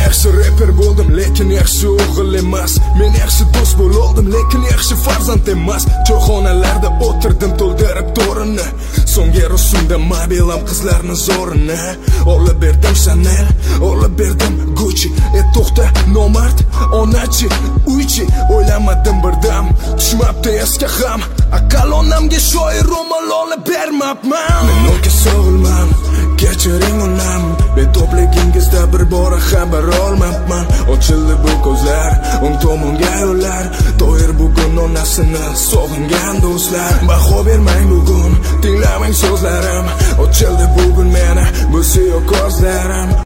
yaxshi rapper bo'ldim, lekin yaxshi o'g'il emas. Men yaxshi do'st bo'ldim, lekin yaxshi farzand emas. Choyxonalarda o'tirdim, to'ldirib to'rini. So'nggi rusumda mobilam qizlarni zorini. Olib berdim Chanel, olib berdim Gucci. To'xta, nomard, onachi, uychi. O'ylamadim birdam, tushmabdi esga ham. Aqal onamga shoir ro'mol olib bermabman. Men o'ka so'g'ilman, kechiring onam. Betobligingizda bir bora xabar olmabman. Ochildi bu ko'zlar, o'ng tomonga yo'llar. To'yir bugun onasini sog'ingan do'stlar. Baho bermang bugun, tinglamang so'zlarim. Ochildi bugun meni bu siyo ko'zlarim.